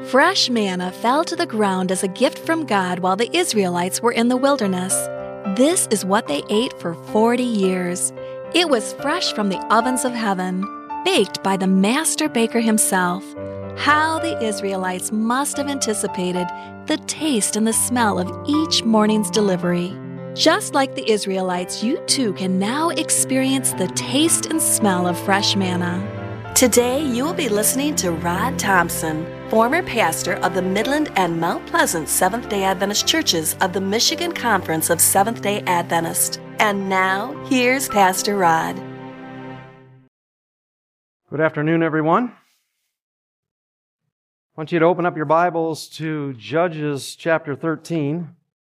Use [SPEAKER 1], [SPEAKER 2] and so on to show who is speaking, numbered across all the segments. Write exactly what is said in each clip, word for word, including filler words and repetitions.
[SPEAKER 1] Fresh manna fell to the ground as a gift from God while the Israelites were in the wilderness. This is what they ate for forty years. It was fresh from the ovens of heaven, baked by the master baker himself. How the Israelites must have anticipated the taste and the smell of each morning's delivery. Just like the Israelites, you too can now experience the taste and smell of fresh manna.
[SPEAKER 2] Today, you will be listening to Rod Thompson, former pastor of the Midland and Mount Pleasant Seventh-day Adventist Churches of the Michigan Conference of Seventh-day Adventists. And now, here's Pastor Rod.
[SPEAKER 3] Good afternoon, everyone. I want you to open up your Bibles to Judges chapter thirteen.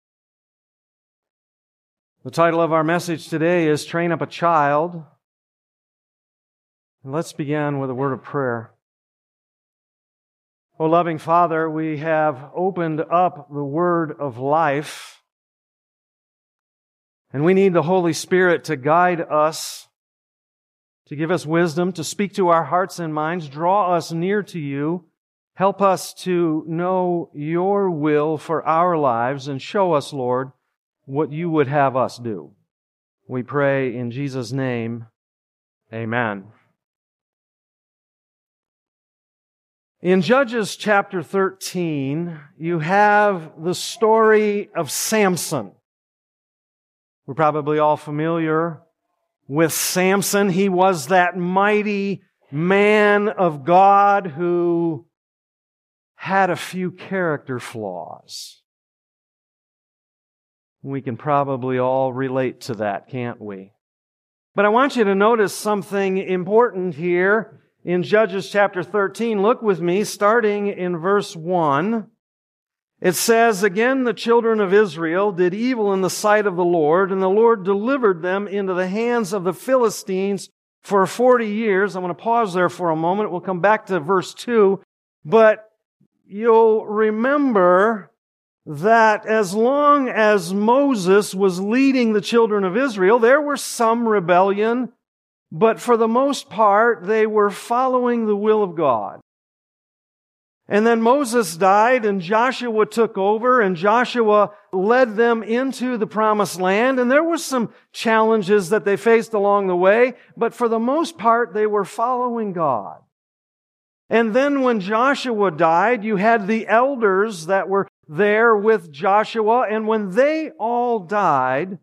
[SPEAKER 3] The title of our message today is Train Up a Child. And let's begin with a word of prayer. O loving Father, we have opened up the Word of life, and we need the Holy Spirit to guide us, to give us wisdom, to speak to our hearts and minds, draw us near to you, help us to know your will for our lives, and show us, Lord, what you would have us do. We pray in Jesus' name, amen. In Judges chapter thirteen, you have the story of Samson. We're probably all familiar with Samson. He was that mighty man of God who had a few character flaws. We can probably all relate to that, can't we? But I want you to notice something important here in Judges chapter thirteen. Look with me, starting in verse one. It says, "Again the children of Israel did evil in the sight of the Lord, and the Lord delivered them into the hands of the Philistines for forty years. I'm going to pause there for a moment. We'll come back to verse two. But you'll remember that as long as Moses was leading the children of Israel, there were some rebellion, but for the most part, they were following the will of God. And then Moses died, and Joshua took over, and Joshua led them into the promised land, and there were some challenges that they faced along the way, but for the most part, they were following God. And then when Joshua died, you had the elders that were there with Joshua, and when they all died,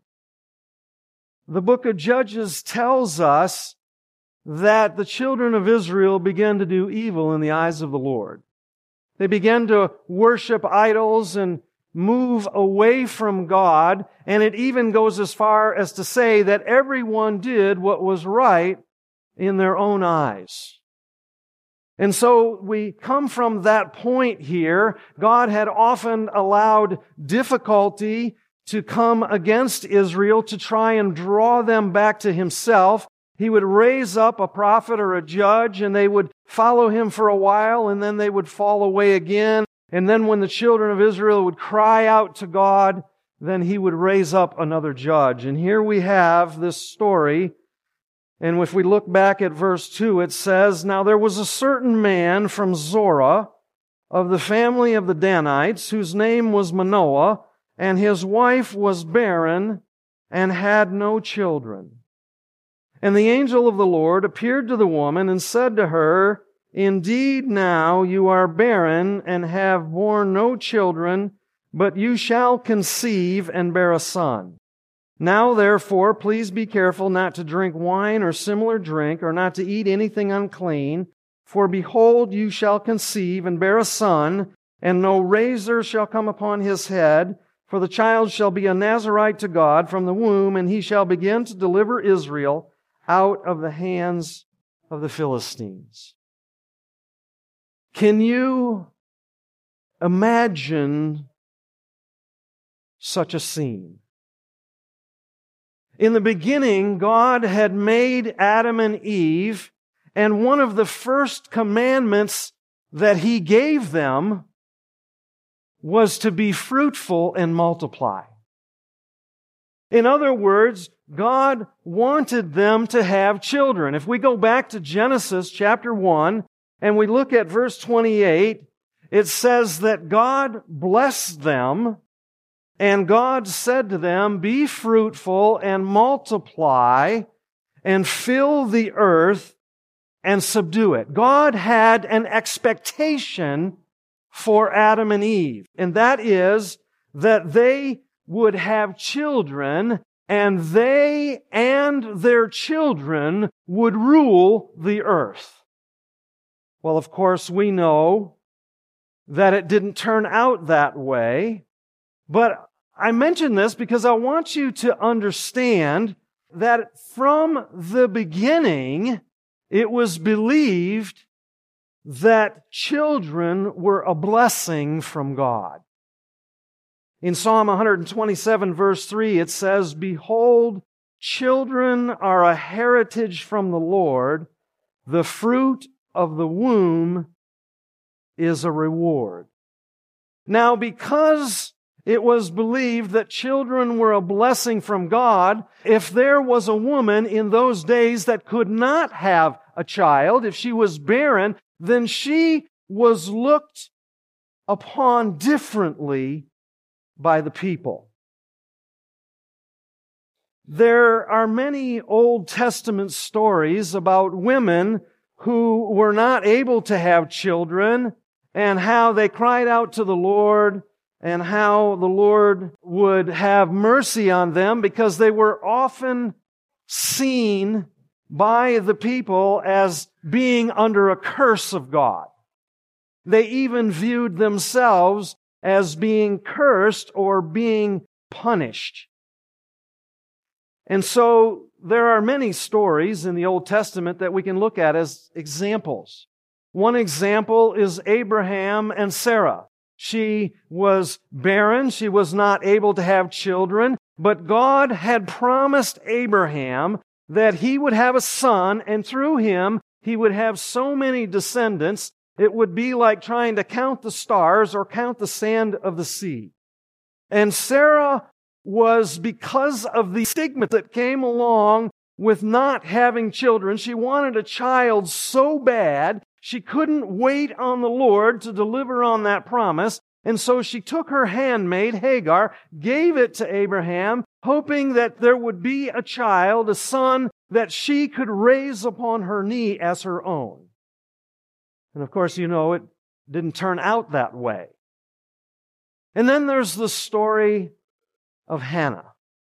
[SPEAKER 3] the book of Judges tells us that the children of Israel began to do evil in the eyes of the Lord. They began to worship idols and move away from God, and it even goes as far as to say that everyone did what was right in their own eyes. And so we come from that point here. God had often allowed difficulty to come against Israel to try and draw them back to Himself. He would raise up a prophet or a judge, and they would follow him for a while, and then they would fall away again. And then when the children of Israel would cry out to God, then He would raise up another judge. And here we have this story. And if we look back at verse two, it says, "Now there was a certain man from Zorah of the family of the Danites, whose name was Manoah, and his wife was barren and had no children. And the angel of the Lord appeared to the woman and said to her, 'Indeed now you are barren and have borne no children, but you shall conceive and bear a son. Now therefore, please be careful not to drink wine or similar drink, or not to eat anything unclean. For behold, you shall conceive and bear a son, and no razor shall come upon his head. For the child shall be a Nazirite to God from the womb, and he shall begin to deliver Israel out of the hands of the Philistines.'" Can you imagine such a scene? In the beginning, God had made Adam and Eve, and one of the first commandments that He gave them was to be fruitful and multiply. In other words, God wanted them to have children. If we go back to Genesis chapter one, and we look at verse twenty-eight, it says that God blessed them, and God said to them, "Be fruitful and multiply and fill the earth and subdue it." God had an expectation for Adam and Eve, and that is that they would have children, and they and their children would rule the earth. Well, of course, we know that it didn't turn out that way, but I mention this because I want you to understand that from the beginning, it was believed that children were a blessing from God. In Psalm one twenty-seven, verse three, it says, "Behold, children are a heritage from the Lord. The fruit of the womb is a reward." Now, because it was believed that children were a blessing from God, if there was a woman in those days that could not have a child, if she was barren, then she was looked upon differently by the people. There are many Old Testament stories about women who were not able to have children and how they cried out to the Lord and how the Lord would have mercy on them because they were often seen by the people as being under a curse of God. They even viewed themselves as being cursed or being punished. And so there are many stories in the Old Testament that we can look at as examples. One example is Abraham and Sarah. She was barren. She was not able to have children, but God had promised Abraham that he would have a son, and through him, he would have so many descendants, it would be like trying to count the stars or count the sand of the sea. And Sarah was, because of the stigma that came along with not having children, she wanted a child so bad, she couldn't wait on the Lord to deliver on that promise. And so she took her handmaid, Hagar, gave it to Abraham, hoping that there would be a child, a son, that she could raise upon her knee as her own. And of course, you know, it didn't turn out that way. And then there's the story of Hannah.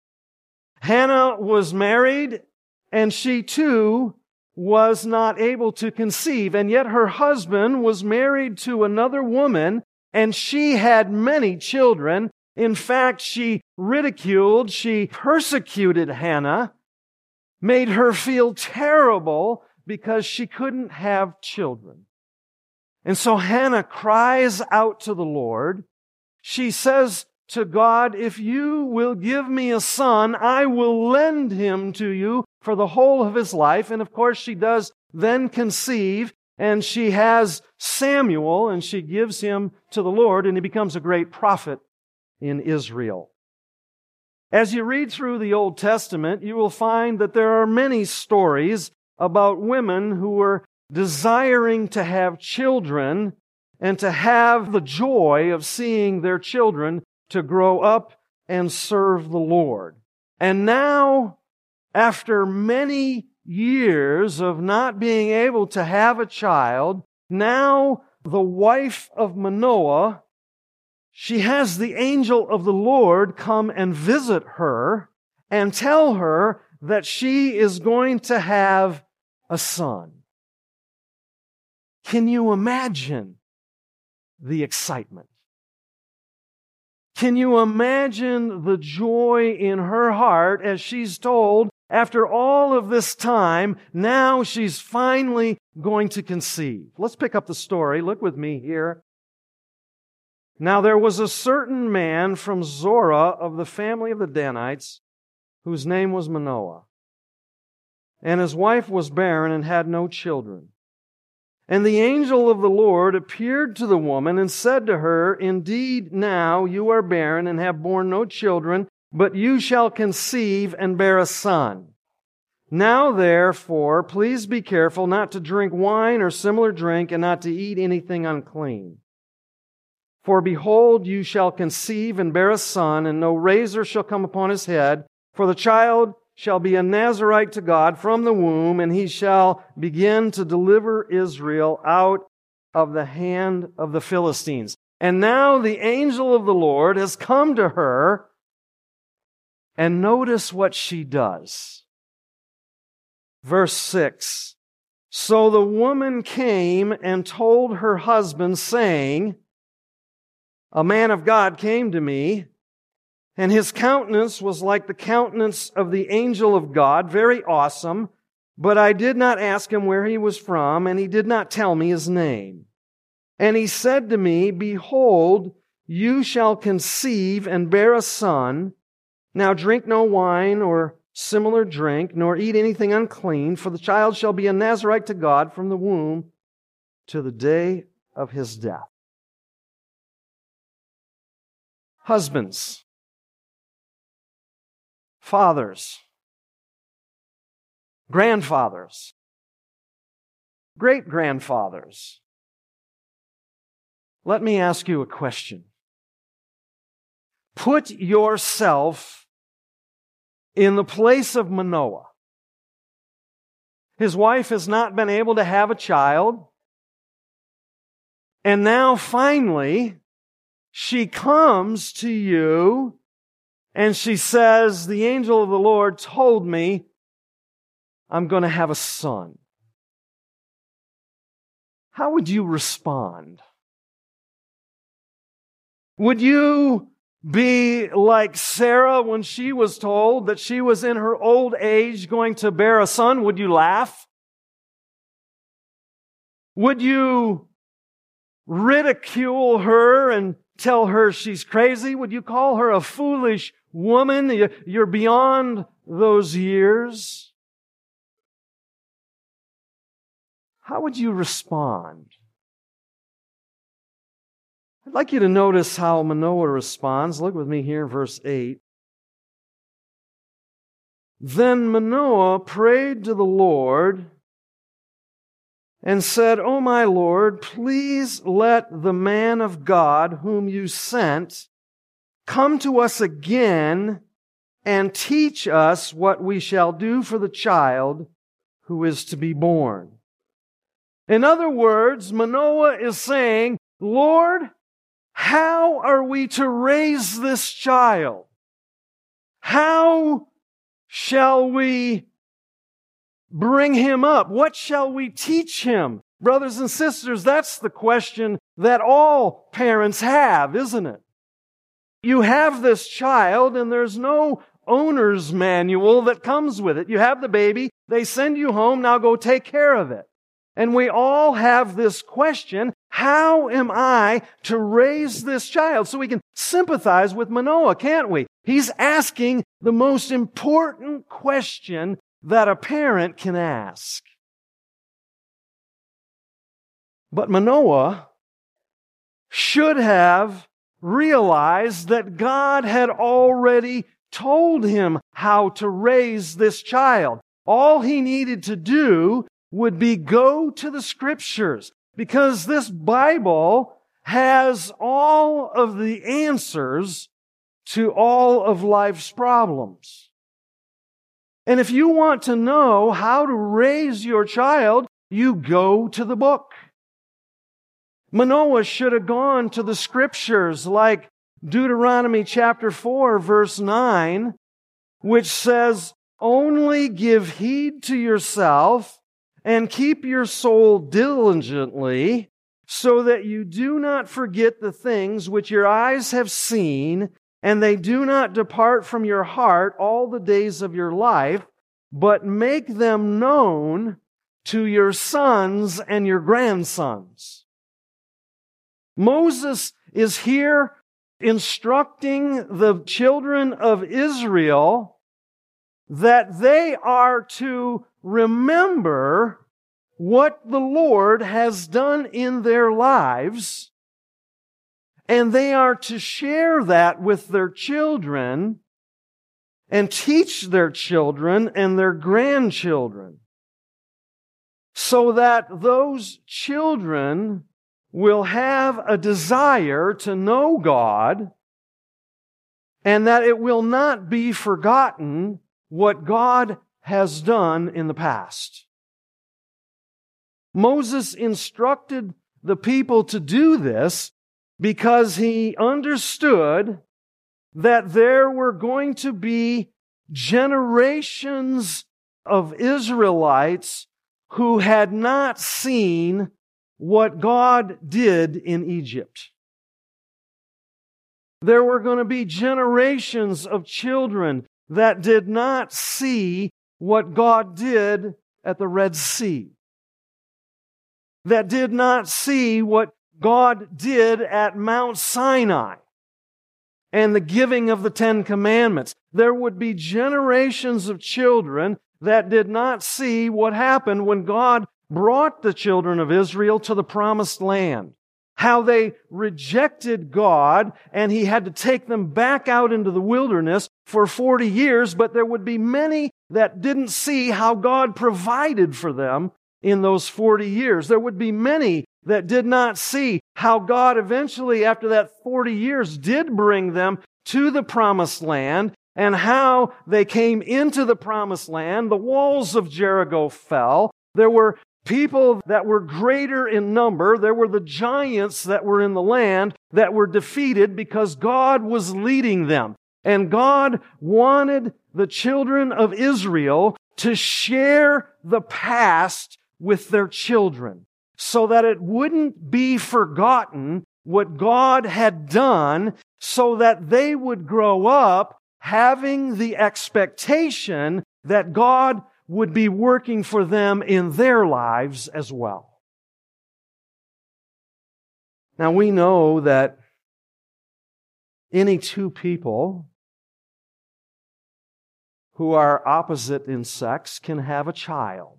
[SPEAKER 3] Hannah was married, and she too was not able to conceive, and yet her husband was married to another woman, and she had many children. In fact, she ridiculed, she persecuted Hannah, made her feel terrible because she couldn't have children. And so Hannah cries out to the Lord. She says to God, "If you will give me a son, I will lend him to you for the whole of his life." And of course she does then conceive, and she has Samuel, and she gives him to the Lord, and he becomes a great prophet in Israel. As you read through the Old Testament, you will find that there are many stories about women who were desiring to have children and to have the joy of seeing their children to grow up and serve the Lord. And now, after many years of not being able to have a child, now the wife of Manoah, she has the angel of the Lord come and visit her and tell her that she is going to have a son. Can you imagine the excitement? Can you imagine the joy in her heart as she's told, after all of this time, now she's finally going to conceive? Let's pick up the story. Look with me here. Now there was a certain man from Zorah of the family of the Danites, whose name was Manoah. And his wife was barren and had no children. And the angel of the Lord appeared to the woman and said to her, "Indeed, now you are barren and have borne no children, but you shall conceive and bear a son. Now therefore, please be careful not to drink wine or similar drink and not to eat anything unclean. For behold, you shall conceive and bear a son, and no razor shall come upon his head, for the child shall be a Nazarite to God from the womb, and he shall begin to deliver Israel out of the hand of the Philistines. And now the angel of the Lord has come to her, and notice what she does. Verse six, so the woman came and told her husband, saying, a man of God came to me, and his countenance was like the countenance of the angel of God, very awesome, but I did not ask him where he was from, and he did not tell me his name. And he said to me, behold, you shall conceive and bear a son. Now drink no wine or similar drink, nor eat anything unclean, for the child shall be a Nazarite to God from the womb to the day of his death. Husbands, fathers, grandfathers, great-grandfathers, let me ask you a question. Put yourself in the place of Manoah. His wife has not been able to have a child, and now finally she comes to you and she says, the angel of the Lord told me I'm going to have a son. How would you respond? Would you be like Sarah when she was told that she was in her old age going to bear a son? Would you laugh? Would you ridicule her and tell her she's crazy? Would you call her a foolish woman? You're beyond those years. How would you respond? I'd like you to notice how Manoah responds. Look with me here in verse eight. Then Manoah prayed to the Lord and said, O my Lord, please let the man of God whom you sent come to us again and teach us what we shall do for the child who is to be born. In other words, Manoah is saying, Lord, how are we to raise this child? How shall we bring him up? What shall we teach him? Brothers and sisters, that's the question that all parents have, isn't it? You have this child and there's no owner's manual that comes with it. You have the baby, they send you home, now go take care of it. And we all have this question, how am I to raise this child? So we can sympathize with Manoah, can't we? He's asking the most important question that a parent can ask. But Manoah should have realized that God had already told him how to raise this child. All he needed to do would be go to the Scriptures, because this Bible has all of the answers to all of life's problems. And if you want to know how to raise your child, you go to the book. Manoah should have gone to the Scriptures like Deuteronomy chapter four, verse nine, which says, only give heed to yourself and keep your soul diligently, so that you do not forget the things which your eyes have seen, and they do not depart from your heart all the days of your life, but make them known to your sons and your grandsons. Moses is here instructing the children of Israel that they are to remember what the Lord has done in their lives, and they are to share that with their children and teach their children and their grandchildren, so that those children will have a desire to know God, and that it will not be forgotten what God has done in the past. Moses instructed the people to do this because he understood that there were going to be generations of Israelites who had not seen what God did in Egypt. There were going to be generations of children that did not see what God did at the Red Sea, that did not see what God did at Mount Sinai and the giving of the Ten Commandments. There would be generations of children that did not see what happened when God brought the children of Israel to the Promised Land. How they rejected God, and He had to take them back out into the wilderness for forty years, but there would be many that didn't see how God provided for them in those forty years. There would be many that did not see how God eventually, after that forty years, did bring them to the Promised Land, and how they came into the Promised Land. The walls of Jericho fell. There were people that were greater in number. There were the giants that were in the land that were defeated because God was leading them. And God wanted the children of Israel to share the past with their children so that it wouldn't be forgotten what God had done, so that they would grow up having the expectation that God would be working for them in their lives as well. Now we know that any two people who are opposite in sex can have a child.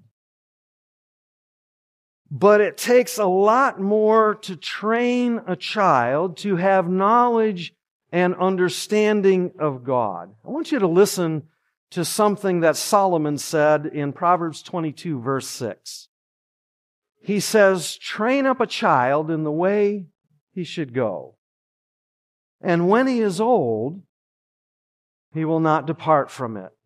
[SPEAKER 3] But it takes a lot more to train a child to have knowledge and understanding of God. I want you to listen to something that Solomon said in Proverbs twenty-two, verse six. He says, "Train up a child in the way he should go, and when he is old, he will not depart from it."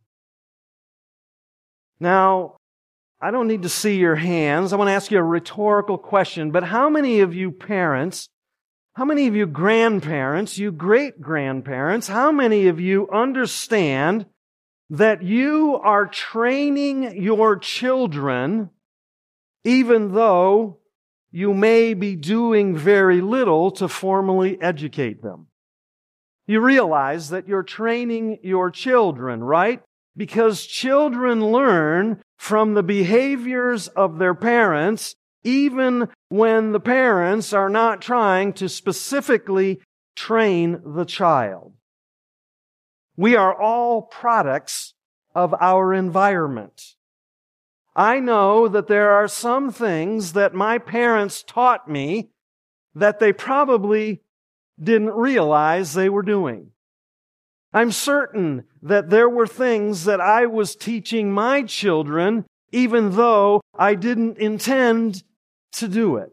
[SPEAKER 3] Now, I don't need to see your hands. I want to ask you a rhetorical question, but how many of you parents, how many of you grandparents, you great-grandparents, how many of you understand that you are training your children even though you may be doing very little to formally educate them? You realize that you're training your children, right? Because children learn from the behaviors of their parents, even when the parents are not trying to specifically train the child. We are all products of our environment. I know that there are some things that my parents taught me that they probably didn't realize they were doing. I'm certain that there were things that I was teaching my children even though I didn't intend to do it.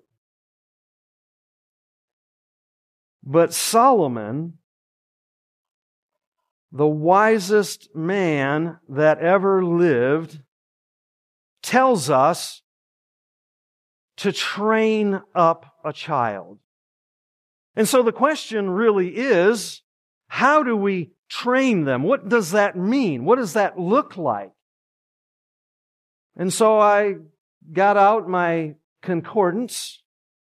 [SPEAKER 3] But Solomon, the wisest man that ever lived, tells us to train up a child. And so the question really is, how do we train them? What does that mean? What does that look like? And so I got out my concordance.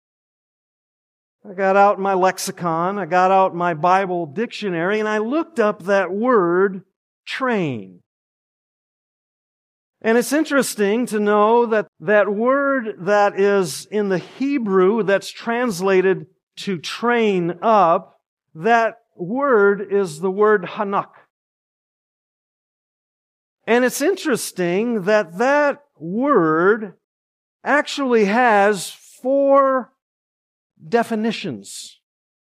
[SPEAKER 3] I got out my lexicon. I got out my Bible dictionary, and I looked up that word, train. And it's interesting to know that that word that is in the Hebrew that's translated to train up, that word is the word hanak. And it's interesting that that word actually has four definitions.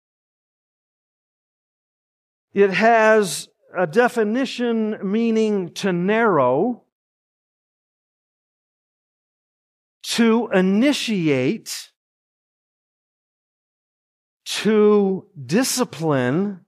[SPEAKER 3] It has a definition meaning to narrow, to initiate, to discipline,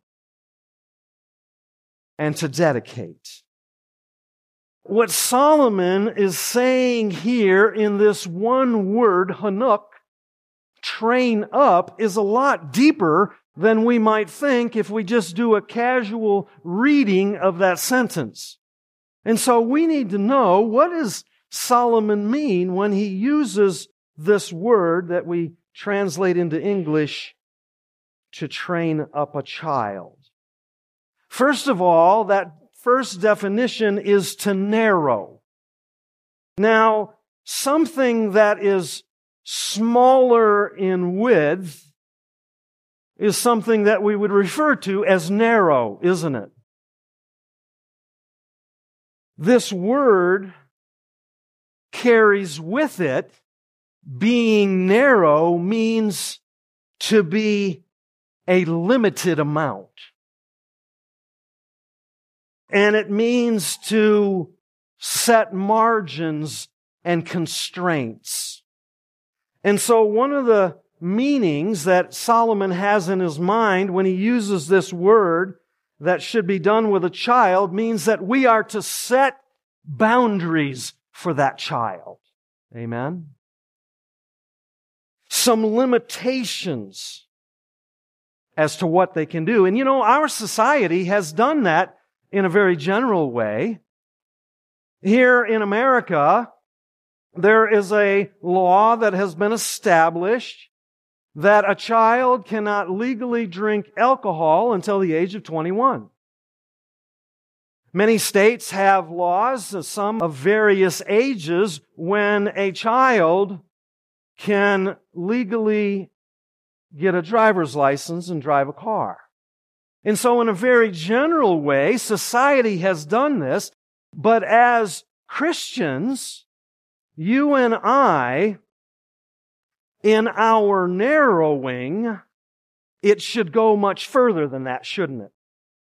[SPEAKER 3] and to dedicate. What Solomon is saying here in this one word, hanuk, train up, is a lot deeper than we might think if we just do a casual reading of that sentence. And so we need to know, what does Solomon mean when he uses this word that we translate into English, to train up a child? First of all, that first definition is to narrow. Now, something that is smaller in width is something that we would refer to as narrow, isn't it? This word carries with it, being narrow means to be a limited amount. And it means to set margins and constraints. And so one of the meanings that Solomon has in his mind when he uses this word that should be done with a child means that we are to set boundaries for that child. Amen? Some limitations as to what they can do. And you know, our society has done that in a very general way. Here in America, there is a law that has been established that a child cannot legally drink alcohol until the age of twenty-one. Many states have laws, some of various ages, when a child can legally get a driver's license and drive a car. And so in a very general way, society has done this, but as Christians, you and I, in our narrowing, it should go much further than that, shouldn't it?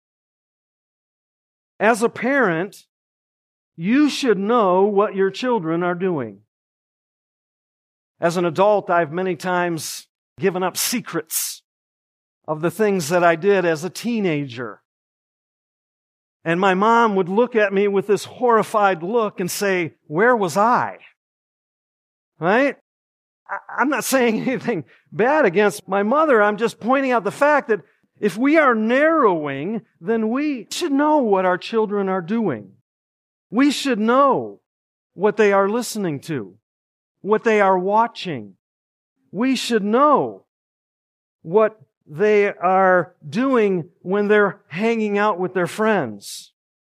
[SPEAKER 3] As a parent, you should know what your children are doing. As an adult, I've many times given up secrets of the things that I did as a teenager. And my mom would look at me with this horrified look and say, "Where was I?" Right? I'm not saying anything bad against my mother. I'm just pointing out the fact that if we are narrowing, then we should know what our children are doing. We should know what they are listening to, what they are watching. We should know what they are doing when they're hanging out with their friends.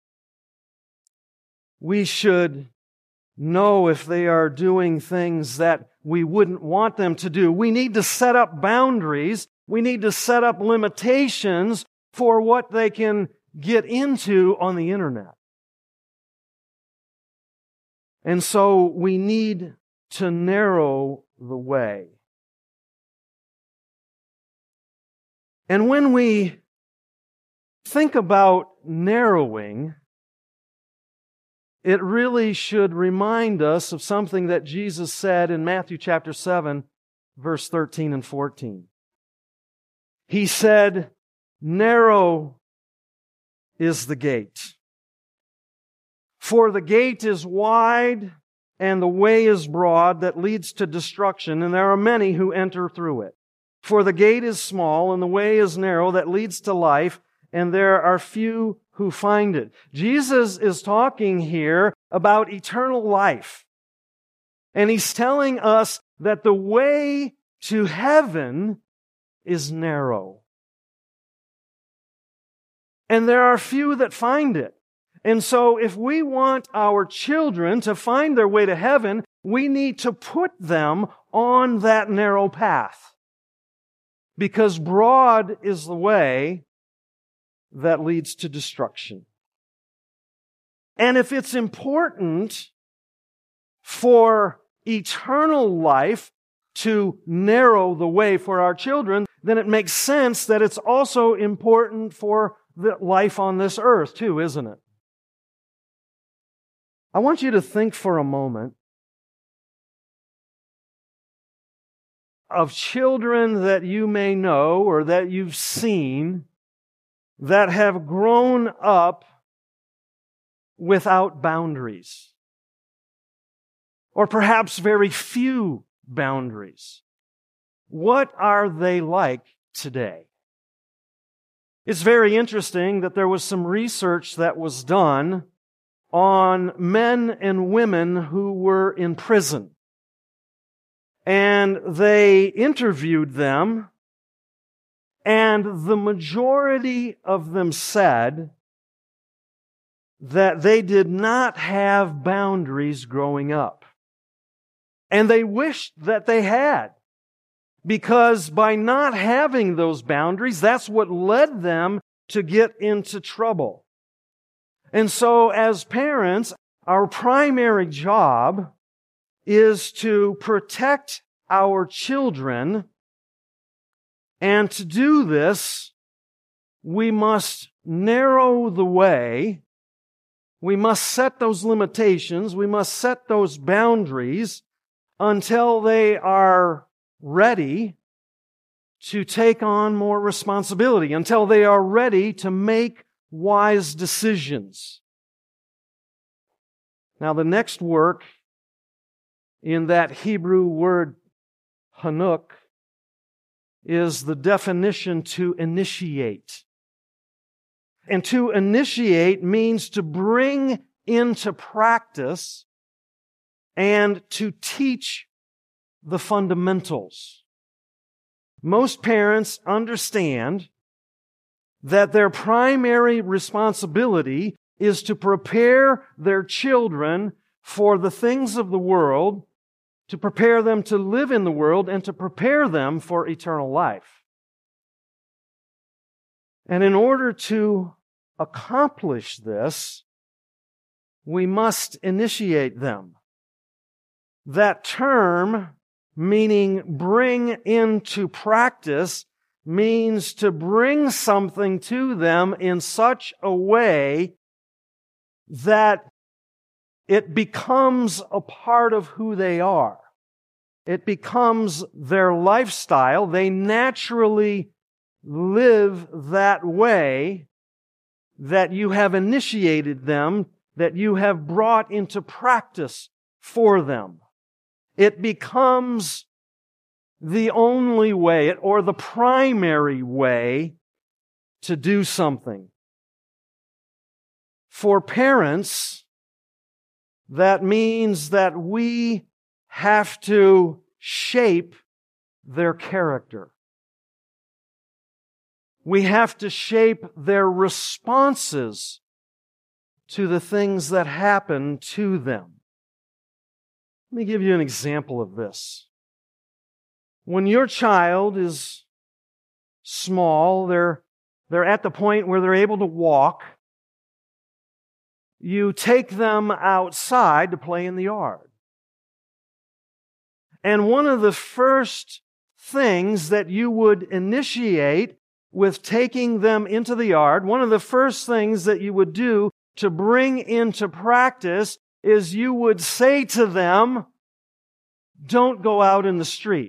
[SPEAKER 3] We should know if they are doing things that we wouldn't want them to do. We need to set up boundaries. We need to set up limitations for what they can get into on the internet. And so we need to narrow the way. And when we think about narrowing, it really should remind us of something that Jesus said in Matthew chapter seven, verse thirteen and fourteen. He said, "Narrow is the gate. For the gate is wide and the way is broad that leads to destruction, and there are many who enter through it. For the gate is small and the way is narrow that leads to life, and there are few who find it." Jesus is talking here about eternal life. And He's telling us that the way to heaven is narrow. And there are few that find it. And so if we want our children to find their way to heaven, we need to put them on that narrow path. Because broad is the way that leads to destruction. And if it's important for eternal life to narrow the way for our children, then it makes sense that it's also important for the life on this earth too, isn't it? I want you to think for a moment of children that you may know or that you've seen that have grown up without boundaries, or perhaps very few boundaries? What are they like today? It's very interesting that there was some research that was done on men and women who were in prison. And they interviewed them, and the majority of them said that they did not have boundaries growing up. And they wished that they had, because by not having those boundaries, that's what led them to get into trouble. And so as parents, our primary job is to protect our children. And to do this, we must narrow the way. We must set those limitations. We must set those boundaries until they are ready to take on more responsibility, until they are ready to make wise decisions. Now, the next work in that Hebrew word hanuk is the definition to initiate. And to initiate means to bring into practice and to teach the fundamentals. Most parents understand that their primary responsibility is to prepare their children for the things of the world, to prepare them to live in the world, and to prepare them for eternal life. And in order to accomplish this, we must initiate them. That term, meaning bring into practice, means to bring something to them in such a way that it becomes a part of who they are. It becomes their lifestyle. They naturally live that way, that you have initiated them, that you have brought into practice for them. It becomes the only way, or the primary way, to do something. For parents, that means that we have to shape their character. We have to shape their responses to the things that happen to them. Let me give you an example of this. When your child is small, they're, they're at the point where they're able to walk, you take them outside to play in the yard. And one of the first things that you would initiate with taking them into the yard, one of the first things that you would do to bring into practice is you would say to them, don't go out in the street.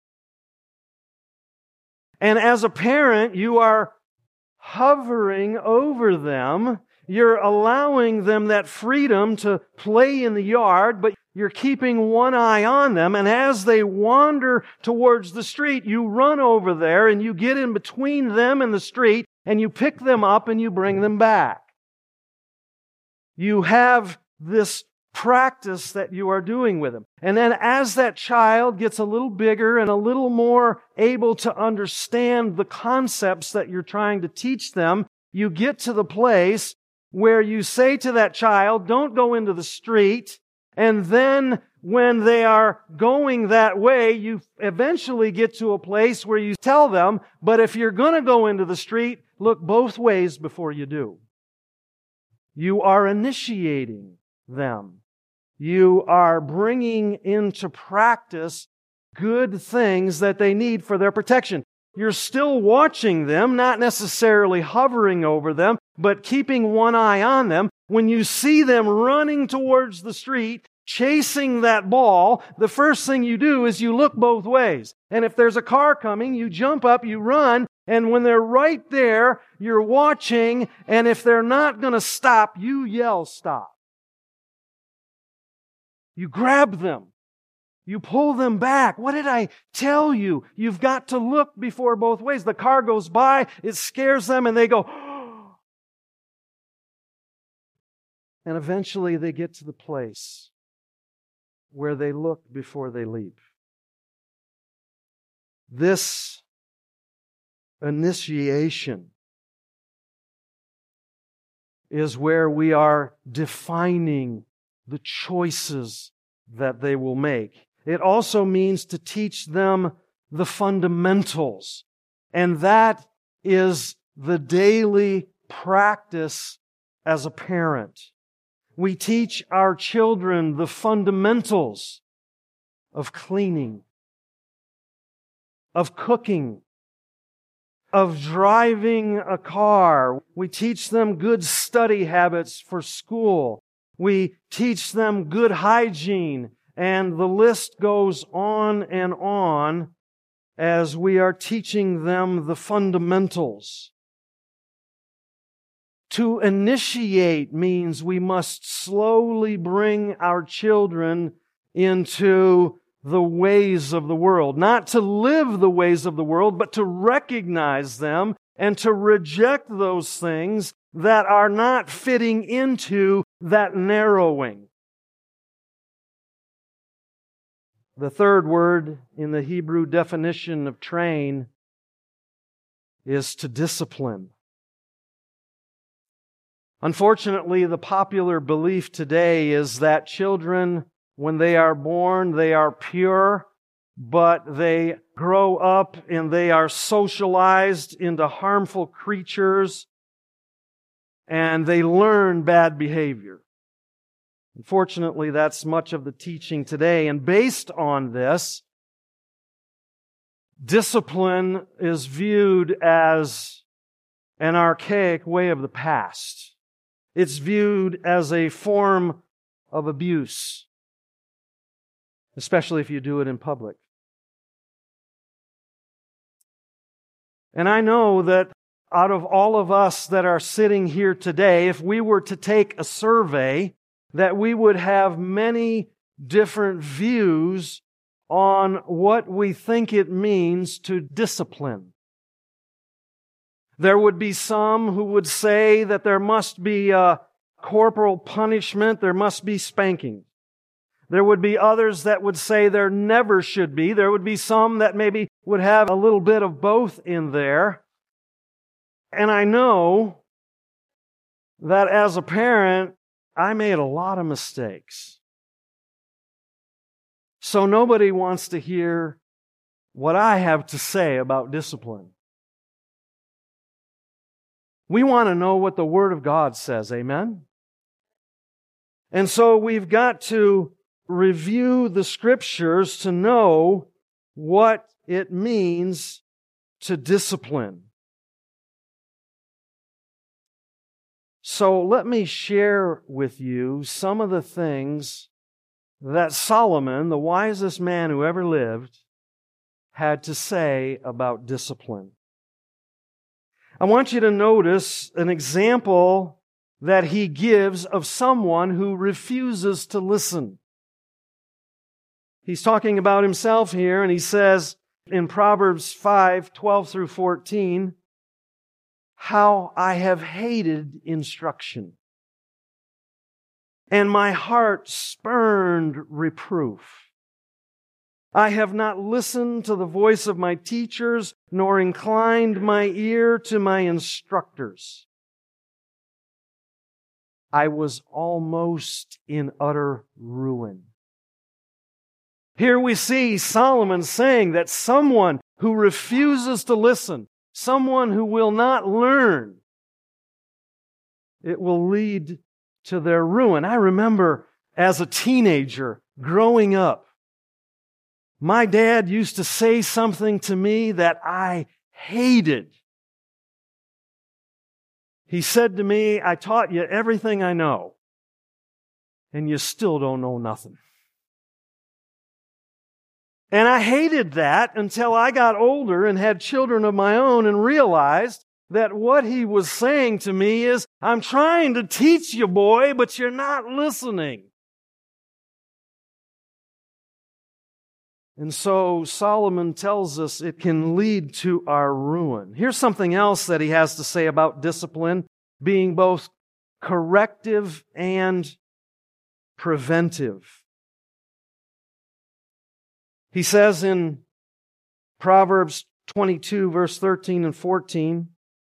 [SPEAKER 3] And as a parent, you are hovering over them. You're allowing them that freedom to play in the yard, but you're keeping one eye on them. And as they wander towards the street, you run over there and you get in between them and the street and you pick them up and you bring them back. You have this practice that you are doing with them. And then as that child gets a little bigger and a little more able to understand the concepts that you're trying to teach them, you get to the place where you say to that child, don't go into the street. And then when they are going that way, you eventually get to a place where you tell them, but if you're going to go into the street, look both ways before you do. You are initiating them. You are bringing into practice good things that they need for their protection. You're still watching them, not necessarily hovering over them, but keeping one eye on them. When you see them running towards the street, chasing that ball, the first thing you do is you look both ways. And if there's a car coming, you jump up, you run, and when they're right there, you're watching, and if they're not going to stop, you yell, stop. You grab them. You pull them back. What did I tell you? You've got to look before both ways. The car goes by, it scares them, and they go, and eventually they get to the place where they look before they leap. This initiation is where we are defining the choices that they will make. It also means to teach them the fundamentals, and that is the daily practice as a parent. We teach our children the fundamentals of cleaning, of cooking, of driving a car. We teach them good study habits for school. We teach them good hygiene, and the list goes on and on as we are teaching them the fundamentals. To initiate means we must slowly bring our children into the ways of the world. Not to live the ways of the world, but to recognize them and to reject those things that are not fitting into that narrowing. The third word in the Hebrew definition of train is to discipline. Unfortunately, the popular belief today is that children, when they are born, they are pure, but they grow up and they are socialized into harmful creatures, and they learn bad behavior. Unfortunately, that's much of the teaching today. And based on this, discipline is viewed as an archaic way of the past. It's viewed as a form of abuse, especially if you do it in public. And I know that out of all of us that are sitting here today, if we were to take a survey, that we would have many different views on what we think it means to discipline. There would be some who would say that there must be a corporal punishment, there must be spanking. There would be others that would say there never should be. There would be some that maybe would have a little bit of both in there. And I know that as a parent, I made a lot of mistakes. So nobody wants to hear what I have to say about discipline. We want to know what the Word of God says, amen? And so we've got to review the Scriptures to know what it means to discipline. So let me share with you some of the things that Solomon, the wisest man who ever lived, had to say about discipline. I want you to notice an example that he gives of someone who refuses to listen. He's talking about himself here, and he says in Proverbs five, twelve through fourteen, how I have hated instruction, and my heart spurned reproof. I have not listened to the voice of my teachers, nor inclined my ear to my instructors. I was almost in utter ruin. Here we see Solomon saying that someone who refuses to listen, someone who will not learn, it will lead to their ruin. I remember as a teenager growing up, my dad used to say something to me that I hated. He said to me, I taught you everything I know. and you still don't know nothing. And I hated that until I got older and had children of my own and realized that what he was saying to me is, I'm trying to teach you, boy, but you're not listening. And so Solomon tells us it can lead to our ruin. Here's something else that he has to say about discipline being both corrective and preventive. He says in Proverbs twenty-two, verse thirteen and fourteen,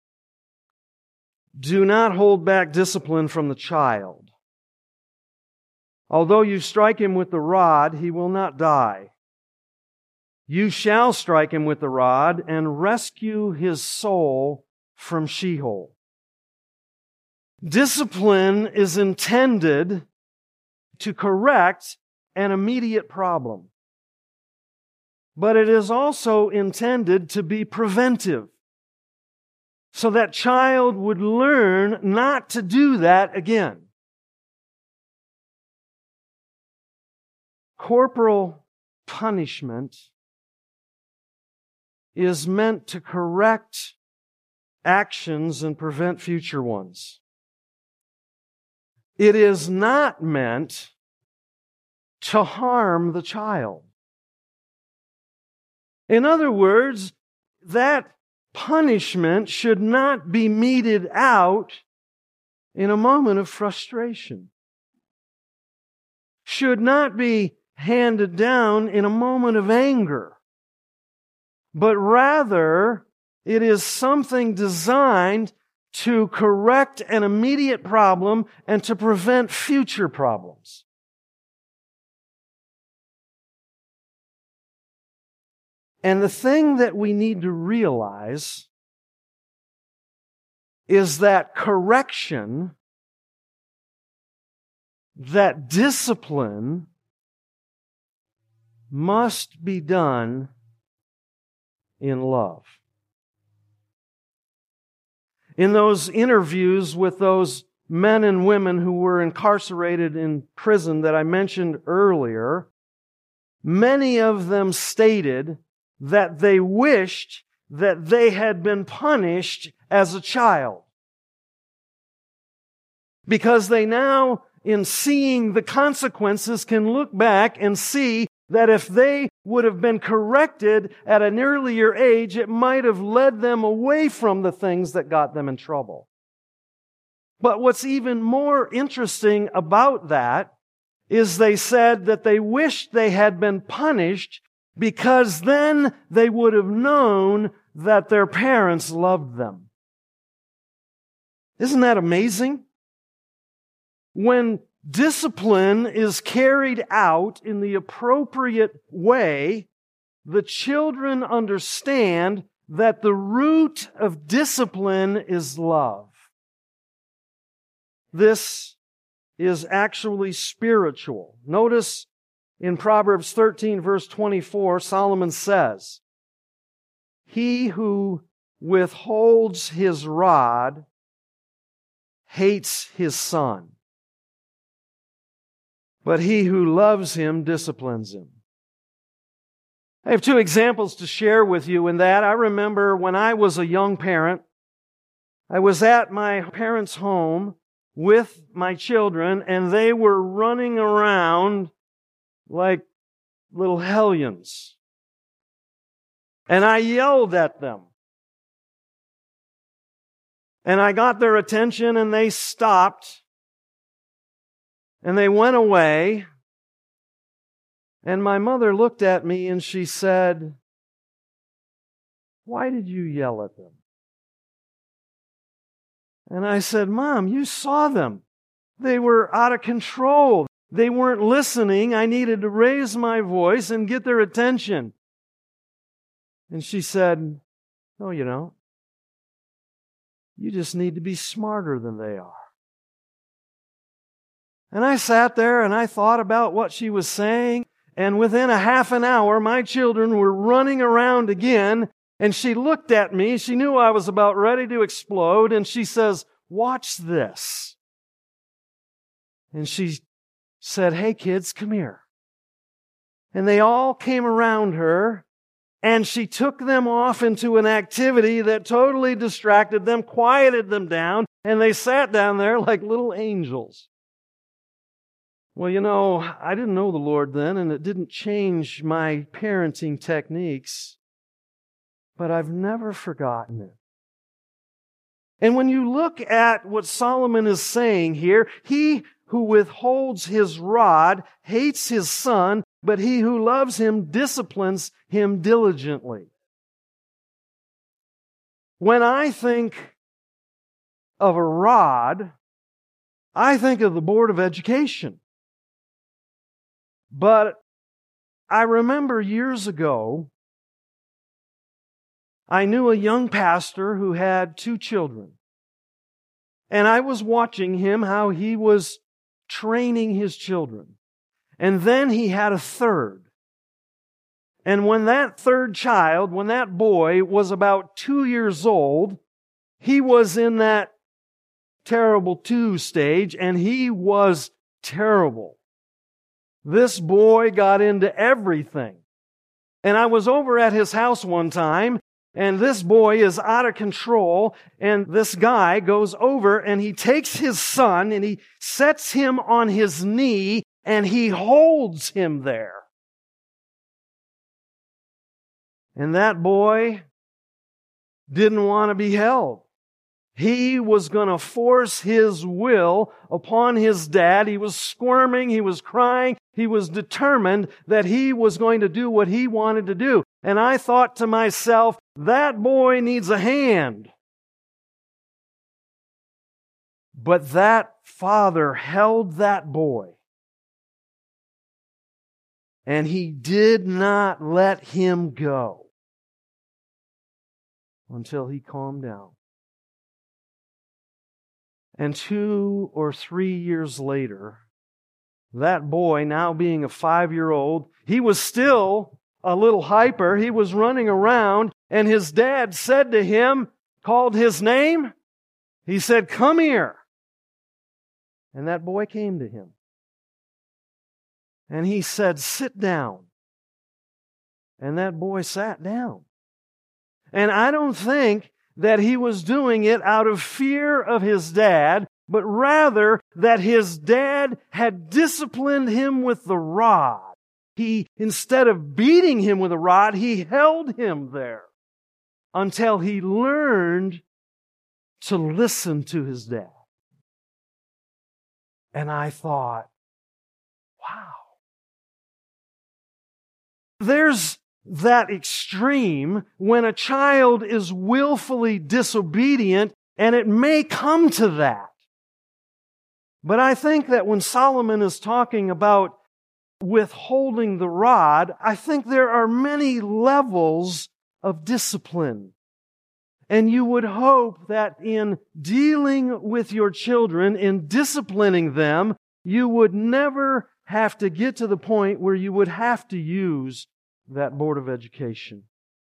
[SPEAKER 3] do not hold back discipline from the child. Although you strike him with the rod, he will not die. You shall strike him with the rod and rescue his soul from Sheol. Discipline is intended to correct an immediate problem, but it is also intended to be preventive, so that child would learn not to do that again. Corporal punishment is meant to correct actions and prevent future ones. It is not meant to harm the child. In other words, that punishment should not be meted out in a moment of frustration. Should not be handed down in a moment of anger. But rather, it is something designed to correct an immediate problem and to prevent future problems. And the thing that we need to realize is that correction, that discipline, must be done in love. In those interviews with those men and women who were incarcerated in prison that I mentioned earlier, many of them stated that they wished that they had been punished as a child. Because they now, in seeing the consequences, can look back and see that if they would have been corrected at an earlier age, it might have led them away from the things that got them in trouble. But what's even more interesting about that is they said that they wished they had been punished because then they would have known that their parents loved them. Isn't that amazing? When discipline is carried out in the appropriate way, the children understand that the root of discipline is love. This is actually spiritual. Notice in Proverbs thirteen, verse twenty-four, Solomon says, "He who withholds his rod hates his son, but he who loves him disciplines him." I have two examples to share with you in that. I remember when I was a young parent, I was at my parents' home with my children, and they were running around like little hellions. And I yelled at them. And I got their attention, and they stopped. And they went away. And my mother looked at me and she said, "Why did you yell at them?" And I said, "Mom, you saw them. They were out of control. They weren't listening. I needed to raise my voice and get their attention." And she said, "No, you don't. You just need to be smarter than they are." And I sat there and I thought about what she was saying. And within a half an hour, my children were running around again. And she looked at me. She knew I was about ready to explode. And she says, "Watch this." And she said, "Hey kids, come here." And they all came around her, and she took them off into an activity that totally distracted them, quieted them down, and they sat down there like little angels. Well, you know, I didn't know the Lord then, and it didn't change my parenting techniques, but I've never forgotten it. And when you look at what Solomon is saying here, he who withholds his rod hates his son, but he who loves him disciplines him diligently. When I think of a rod, I think of the Board of Education. But I remember years ago, I knew a young pastor who had two children. And I was watching him, how he was training his children. And then he had a third. And when that third child, when that boy was about two years old, he was in that terrible two stage, and he was terrible. This boy got into everything. And I was over at his house one time, and this boy is out of control, and this guy goes over and he takes his son and he sets him on his knee and he holds him there. And that boy didn't want to be held. He was going to force his will upon his dad. He was squirming. He was crying. He was determined that he was going to do what he wanted to do. And I thought to myself, that boy needs a hand. But that father held that boy. And he did not let him go until he calmed down. And two or three years later, that boy, now being a five-year-old, he was still a little hyper. He was running around, and his dad said to him, called his name. He said, "Come here." And that boy came to him. And he said, "Sit down." And that boy sat down. And I don't think that he was doing it out of fear of his dad, but rather that his dad had disciplined him with the rod. He, instead of beating him with a rod, he held him there until he learned to listen to his dad. And I thought, wow. There's that extreme when a child is willfully disobedient, and it may come to that. But I think that when Solomon is talking about withholding the rod, I think there are many levels of discipline. And you would hope that in dealing with your children, in disciplining them, you would never have to get to the point where you would have to use that Board of Education.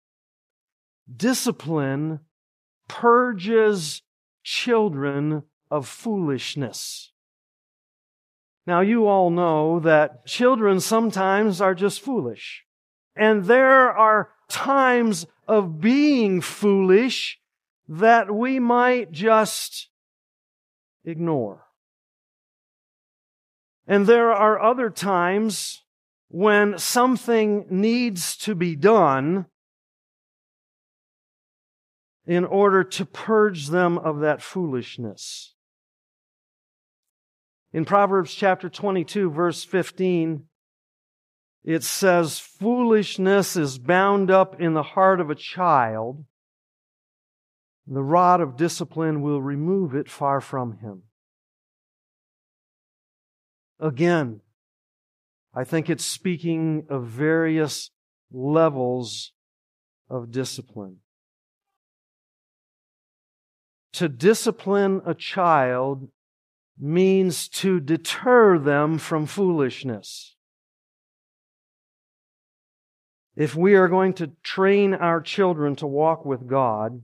[SPEAKER 3] Discipline purges children of foolishness. Now, you all know that children sometimes are just foolish. And there are times of being foolish that we might just ignore. And there are other times when something needs to be done in order to purge them of that foolishness. In Proverbs chapter twenty-two, verse fifteen, it says, "Foolishness is bound up in the heart of a child. The rod of discipline will remove it far from him." Again, I think it's speaking of various levels of discipline. To discipline a child means to deter them from foolishness. If we are going to train our children to walk with God,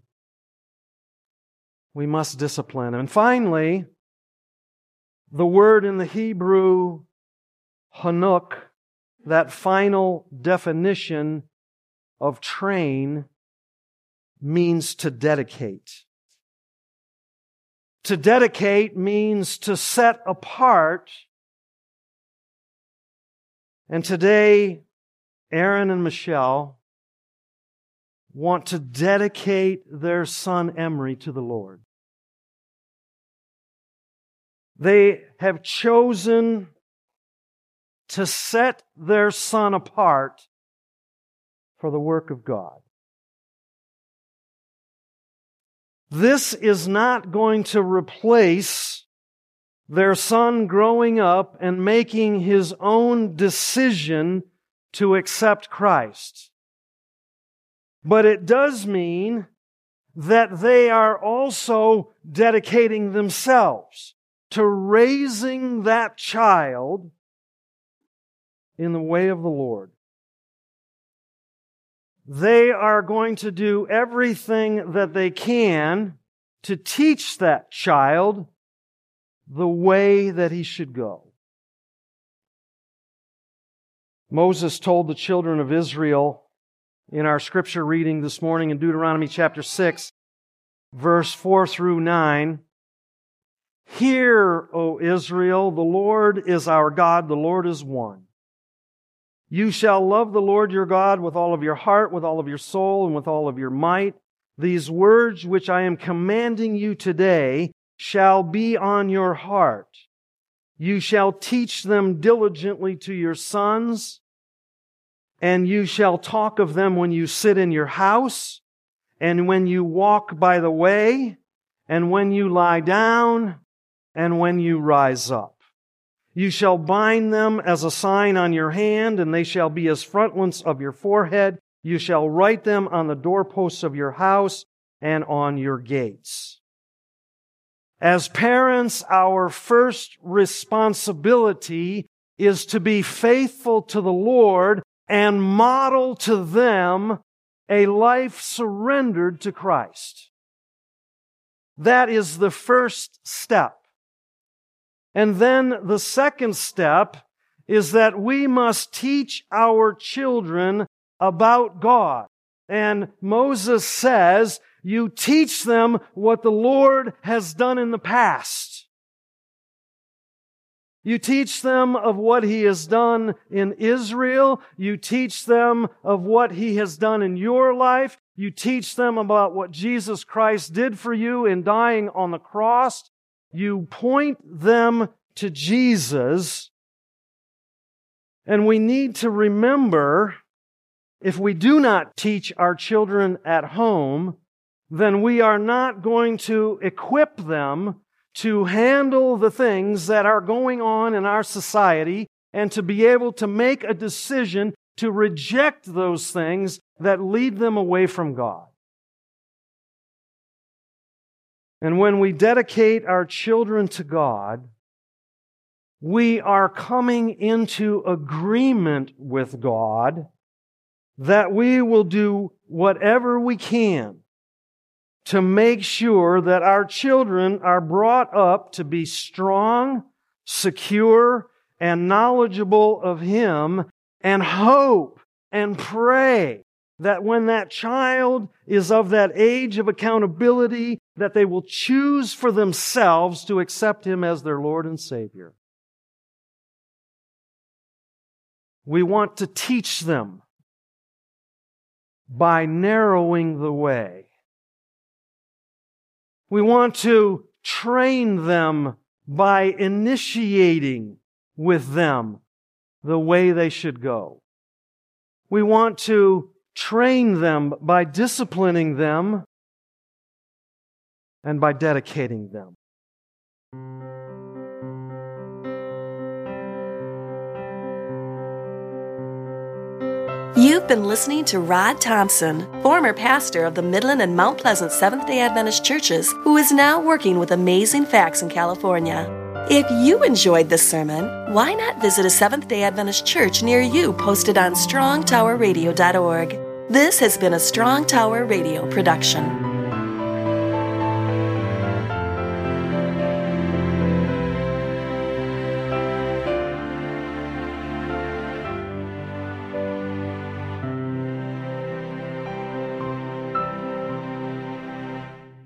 [SPEAKER 3] we must discipline. And finally, the word in the Hebrew Hanuk, that final definition of train, means to dedicate. To dedicate means to set apart. And today, Aaron and Michelle want to dedicate their son Emery to the Lord. They have chosen to set their son apart for the work of God. This is not going to replace their son growing up and making his own decision to accept Christ. But it does mean that they are also dedicating themselves to raising that child in the way of the Lord. They are going to do everything that they can to teach that child the way that he should go. Moses told the children of Israel in our scripture reading this morning in Deuteronomy chapter six, verse four through nine, "Hear, O Israel, the Lord is our God, the Lord is one. You shall love the Lord your God with all of your heart, with all of your soul, and with all of your might. These words which I am commanding you today shall be on your heart. You shall teach them diligently to your sons, and you shall talk of them when you sit in your house, and when you walk by the way, and when you lie down, and when you rise up. You shall bind them as a sign on your hand, and they shall be as frontlets of your forehead. You shall write them on the doorposts of your house and on your gates." As parents, our first responsibility is to be faithful to the Lord and model to them a life surrendered to Christ. That is the first step. And then the second step is that we must teach our children about God. And Moses says, you teach them what the Lord has done in the past. You teach them of what He has done in Israel. You teach them of what He has done in your life. You teach them about what Jesus Christ did for you in dying on the cross. You point them to Jesus. And we need to remember, if we do not teach our children at home, then we are not going to equip them to handle the things that are going on in our society and to be able to make a decision to reject those things that lead them away from God. And when we dedicate our children to God, we are coming into agreement with God that we will do whatever we can to make sure that our children are brought up to be strong, secure, and knowledgeable of Him, and hope and pray that when that child is of that age of accountability, that they will choose for themselves to accept Him as their Lord and Savior. We want to teach them by narrowing the way. We want to train them by initiating with them the way they should go. We want to train them by disciplining them and by dedicating them.
[SPEAKER 2] You've been listening to Rod Thompson, former pastor of the Midland and Mount Pleasant Seventh-day Adventist Churches, who is now working with Amazing Facts in California. If you enjoyed this sermon, why not visit a Seventh-day Adventist church near you posted on strong tower radio dot org. This has been a Strong Tower Radio production.